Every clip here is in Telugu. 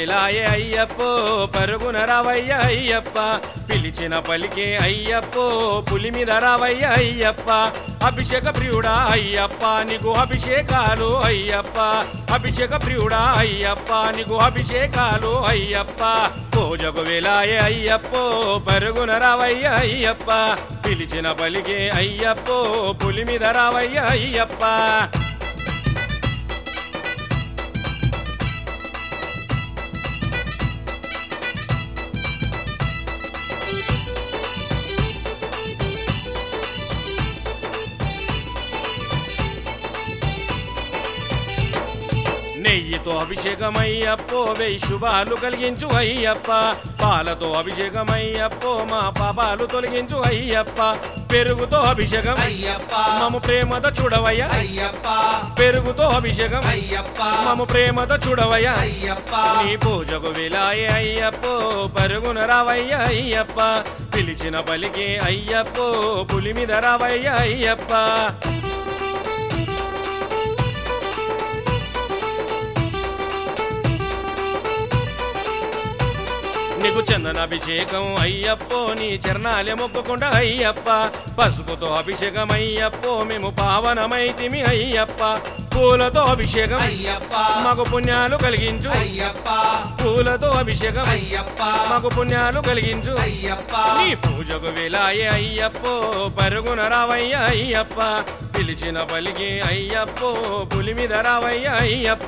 వేలాయే అయ్యప్పో పరుగున రావయ్య అయ్యప్ప పిలిచిన పలికే అయ్యప్పో పులి మీద రావయ్య అయ్యప్ప అభిషేక ప్రియుడా అయ్యప్ప నీకు అభిషేకాలు అయ్యప్ప అభిషేక ప్రియుడా అయ్యప్ప నీకు అభిషేకాలు అయ్యప్ప పూజకు వేలాయే అయ్యప్పో పరుగున రావయ్య అయ్యప్ప పిలిచిన పలికే అయ్యప్పో పులి మీద రావయ్య అయ్యప్ప నెయ్యితో అభిషేకమయ్యప్పో వెయ్యి శుభాలు కలిగించు అయ్యప్ప పాలతో అభిషేకమయ్యప్పో మా పాపాలు తొలగించు అయ్యప్ప పెరుగుతో అభిషేకం అయ్యప్ప మము ప్రేమతో చూడవయ్య అయ్యప్ప పెరుగుతో అభిషేకం అయ్యప్ప మము ప్రేమతో చూడవయ్య అయ్యప్ప నీ పూజకు విలాయే అయ్యప్పో పరుగున రావయ్య అయ్యప్ప పిలిచిన పలికి అయ్యప్పో పులి మీద రావయ్య అయ్యప్ప నీకు చందనాభిషేకం అయ్యప్పో నీ చరణాలే మొక్కకుండా అయ్యప్ప పసుపుతో అభిషేకం అయ్యప్పో మేము పావనమైతిమి అయ్యప్ప పూలతో అభిషేకం అయ్యప్ప మాకు పుణ్యాలు కలిగించు అయ్యప్ప పూలతో అభిషేకం అయ్యప్ప మాకు పుణ్యాలు కలిగించు అయ్యప్ప నీ పూజకు వేలాయే అయ్యప్పో పరుగున రావయ్య అయ్యప్ప పిలిచిన పలికి అయ్యప్పో పులి మీద రావయ్య అయ్యప్ప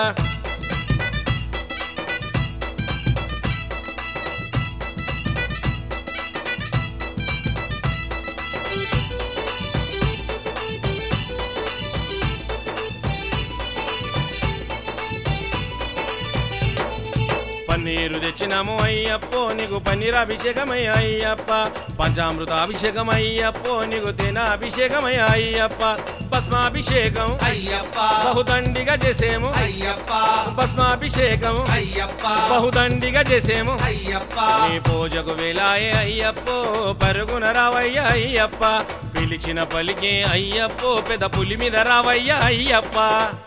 పన్నీరు తెచ్చినాము అయ్యప్పో నీకు పన్నీర్ అభిషేకమయ్య అయ్యప్ప పంచామృత అభిషేకం అయ్యప్పో నీకు తేన అభిషేకమయ్య అయ్యప్ప భస్మాభిషేకం అయ్యప్ప బహుదండిగా చేసేము అయ్యప్ప భస్మాభిషేకం అయ్యప్ప బహుదండిగా చేసేము అయ్యప్ప నీ పూజకు వేలాయే అయ్యప్పో పరుగున రావయ్య అయ్యప్ప పిలిచిన పలికే అయ్యప్పో పెద్ద పులి మీద రావయ్య అయ్యప్ప